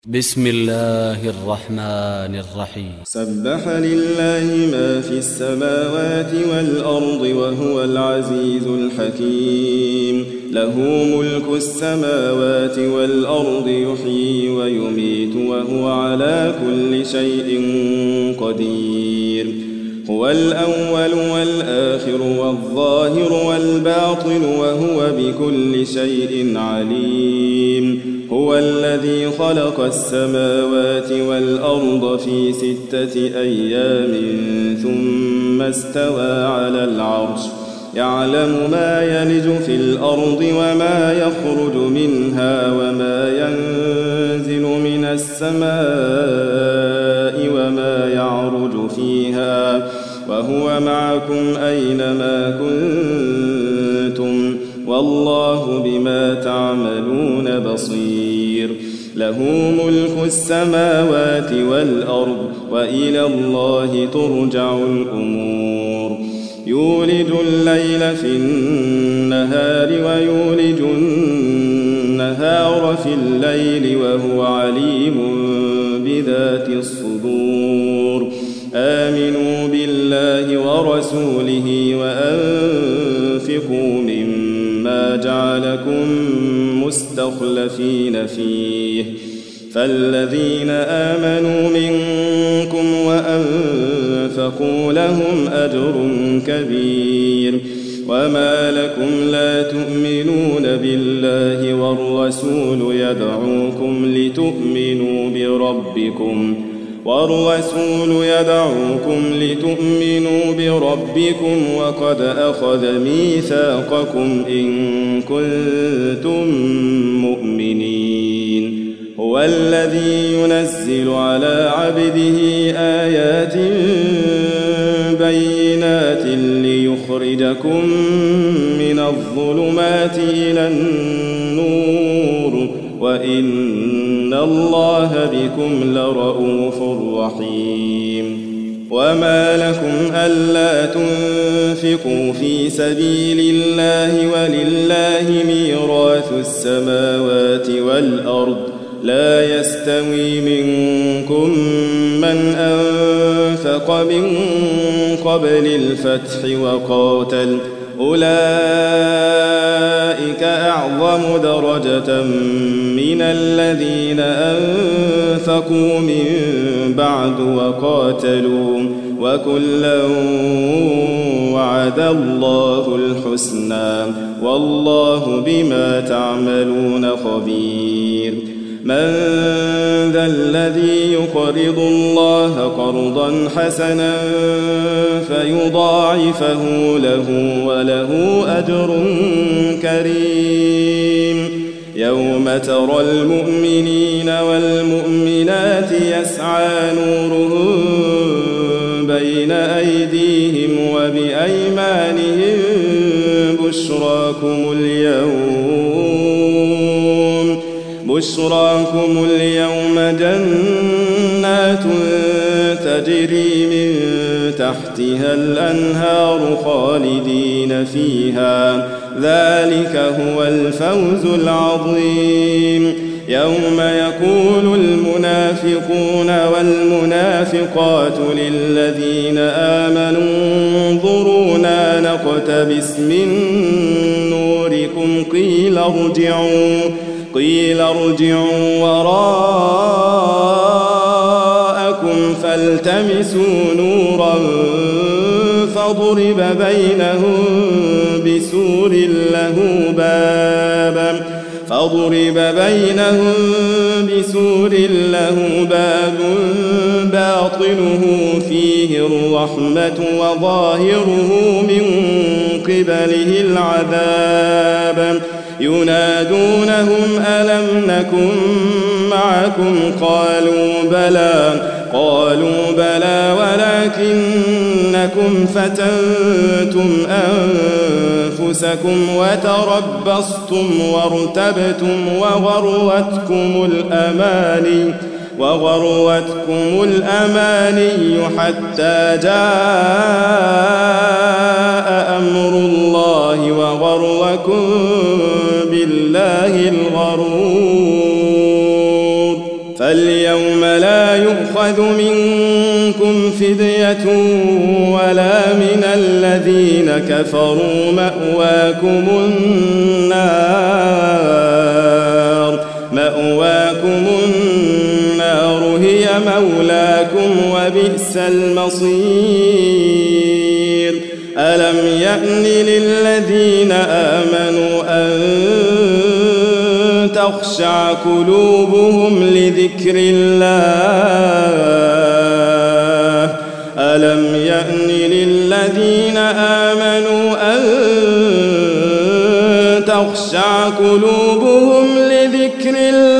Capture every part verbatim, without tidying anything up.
بسم الله الرحمن الرحيم. سبح لله ما في السماوات والأرض وهو العزيز الحكيم. له ملك السماوات والأرض يحيي ويميت وهو على كل شيء قدير. هو الأول والآخر والظاهر والباطن وهو بكل شيء عليم. هو الذي خلق السماوات والأرض في ستة أيام ثم استوى على العرش يعلم ما يلج في الأرض وما يخرج منها وما ينزل من السماء وما يعرج فيها وهو معكم أينما كنتم والله بما تعملون بصير. له ملك السماوات والأرض وإلى الله ترجع الأمور. يولج الليل في النهار ويولج النهار في الليل وهو عليم بذات الصدور. آمنوا بالله ورسوله وأنفقوا مما جعلكم مستخلفين فيه فالذين آمنوا منكم وأنفقوا لهم أجر كبير. وما لكم لا تؤمنون بالله والرسول يدعوكم لتؤمنوا بربكم والرسول يدعوكم لتؤمنوا بربكم وقد أخذ ميثاقكم إن كنتم مؤمنين. هو الذي ينزل على عبده آيات بينات ليخرجكم من الظلمات إلى النور وإن الله بكم لرؤوف رحيم. وما لكم ألا تنفقوا في سبيل الله ولله ميراث السماوات والأرض لا يستوي منكم من أنفق من قبل الفتح وقاتل أولئك أعظم درجة من الذين أنفقوا من بعد وقاتلوا وكلا وعد الله الحسنى والله بما تعملون خبير. من ذا الذي يقرض الله قرضا حسنا فيضاعفه له وله أجر كريم. يوم ترى المؤمنين والمؤمنات يسعى نورهم بين أيديهم وبأيمانهم بشراكم اليوم بشراكم اليوم جنات تجري من تحتها الأنهار خالدين فيها ذلك هو الفوز العظيم. يوم يقول المنافقون والمنافقات للذين آمنوا انظرونا نقتبس من نوركم قيل ارجعوا قيل ارجعوا وراءكم فالتمسوا نورا فضرب بينهم بسور له بابا فضرب بينهم بسور له باب باطنه فيه الرحمة وظاهره من قبله العذاب. ينادونهم ألم نكن معكم قالوا بلى قالوا بلى ولكنكم فتنتم أنفسكم وتربصتم وارتبتم وغرتكم الأماني وغرتكم الأماني حتى جاء أمر الله وغركم بالله الغرور. فاليوم لا يؤخذ منكم فدية ولا من الذين كفروا مأواكم النار مأواكم النار هي مولاكم وبئس المصير ألم يأن للذين آمنوا أن تخشع قلوبهم لذكر الله ألم يأن للذين آمنوا أن تخشع قلوبهم لذكر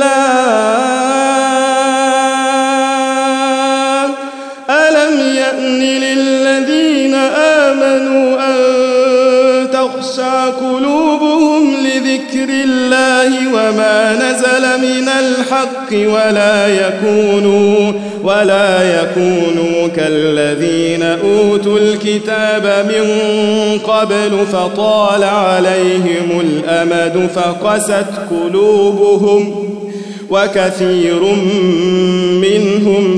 الله ألم يأن للذين آمنوا أن تخشع قلوبهم لذكر الله وما نزل من الحق ولا يكونوا ولا يكونوا كالذين أوتوا الكتاب من قبل فطال عليهم الأمد فقست قلوبهم وكثير منهم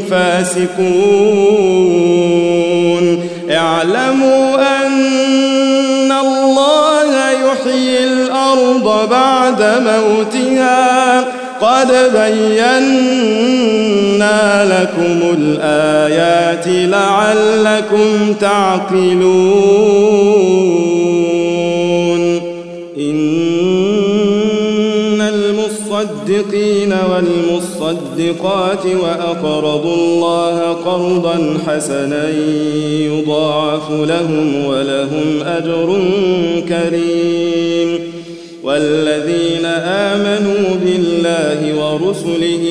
فاسقون اعلموا أن الله يحيي الأرض بعد موتها قد بينا لكم الآيات لعلكم تعقلون إن المصدقين والمصدقات وأقرضوا الله قرضا حسنا يضاعف لهم ولهم أجر كريم والذين آمنوا بالله ورسله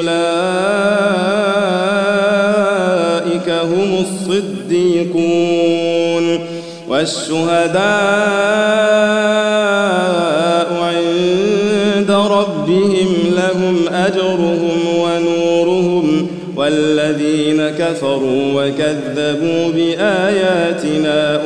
أولئك هم الصديقون والشهداء عند ربهم لهم أجرهم ونورهم والذين كفروا وكذبوا بآياتنا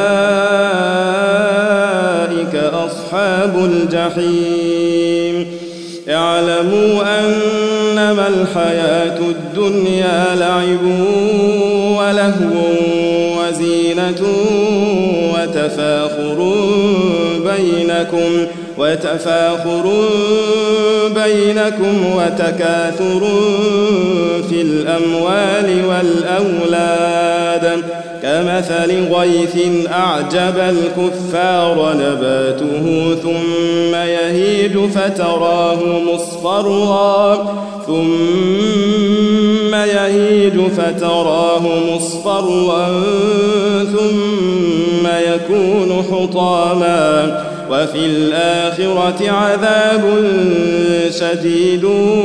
أولئك أصحاب الجحيم اعلموا أنما الحياة الدنيا لعب ولهو وزينة وتفاخر بينكم وتفاخر بينكم وتكاثر في الأموال والأولاد كمثل غيث أعجب الكفار نباته ثم يهيج فتراه مصفرا ثم يهيج فتراه مصفرا ثم يكون حطاما وفي الآخرة عذاب شديد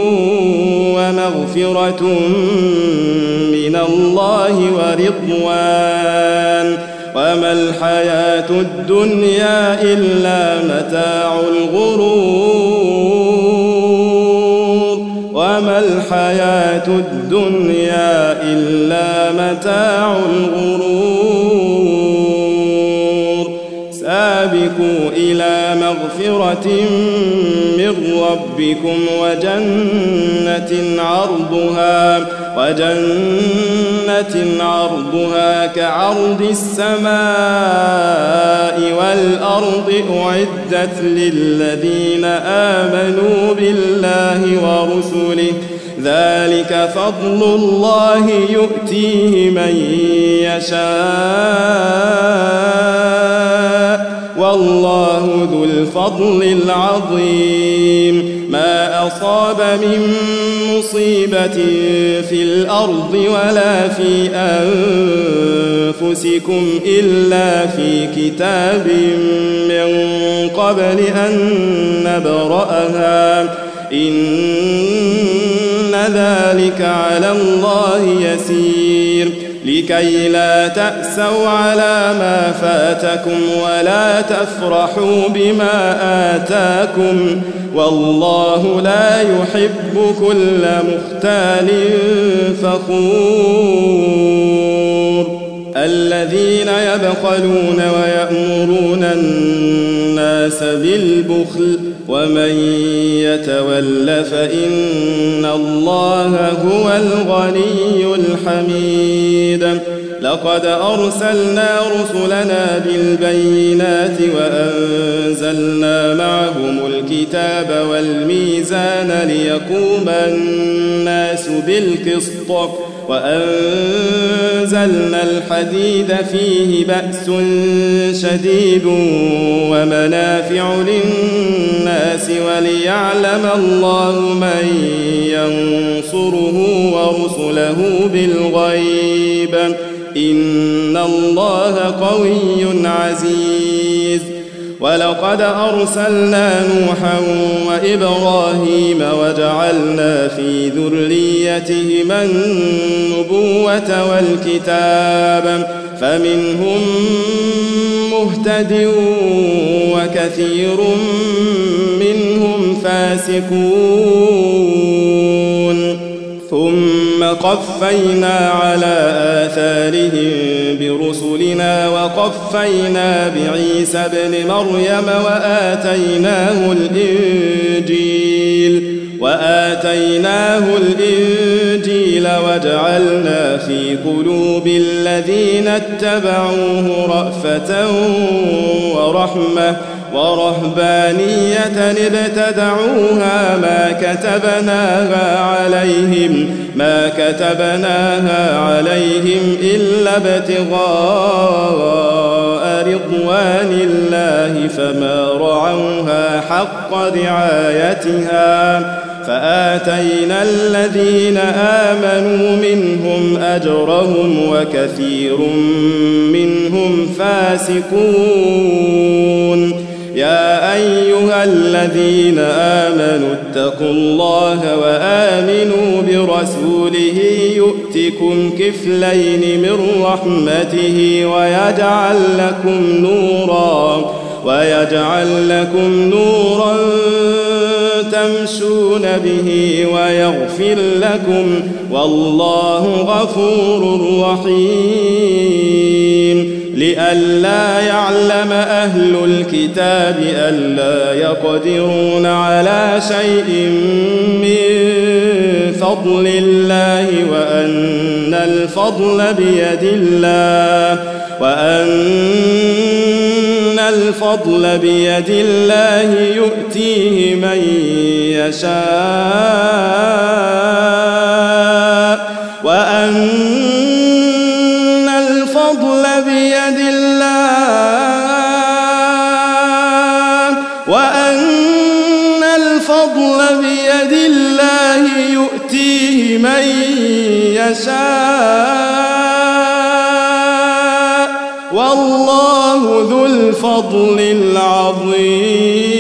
ومغفرة من الله ورضوان وما الحياة الدنيا إلا متاع الغرور وما الحياة الدنيا إلا متاع الغرور سابقوا إلى مغفرة من ربكم وجنة عرضها وجنة عرضها كعرض السماء والأرض أعدت للذين آمنوا بالله ورسله ذلك فضل الله يؤتيه من يشاء والله ذو الفضل العظيم ما أصاب من مصيبة في الأرض ولا في أنفسكم إلا في كتاب من قبل أن نبرأها إن ذلك على الله يسير لكي لا تأسوا على ما فاتكم ولا تفرحوا بما آتاكم والله لا يحب كل مختال فخور الذين يبخلون ويأمرون الناس الناس بالبخل ومن يتول فإن الله هو الغني الحميد. لقد أرسلنا رسلنا بالبينات وأنزلنا معهم الكتاب والميزان ليقوم الناس بالقسط وأنزلنا الحديد فيه بأس شديد ومنافع للناس وليعلم الله من ينصره ورسله بالغيب إن الله قوي عزيز. ولقد أرسلنا نوحا وإبراهيم وجعلنا في ذريتهما النبوة والكتاب فمنهم مهتد وكثير منهم فاسقون. ثم قفينا على آثارهم برسلنا وقفينا بعيسى ابن مريم وآتيناه الإنجيل وآتيناه الإنجيل وجعلنا في قلوب الذين اتبعوه رأفة ورحمة ورهبانية ابتدعوها ما كتبناها عليهم ما كتبناها عليهم إلا ابتغاء رضوان الله فما رعوها حق رعايتها فآتينا الذين آمنوا منهم أجرهم وكثير منهم فاسقون. يا أيها الذين آمنوا اتقوا الله وآمنوا برسوله يؤتكم كفلين من رحمته ويجعل لكم نورا ويجعل لكم نورا تمشون به ويغفر لكم والله غفور رحيم. لئلا يعلم أهل الكتاب ألا يقدرون على شيء من فضل الله وأن الفضل بيد الله وأن الفضل بيد الله يؤتيه من يشاء وأن الفضل بيد الله وأن الفضل بيد الله يؤتيه من يشاء والله ذو الفضل العظيم.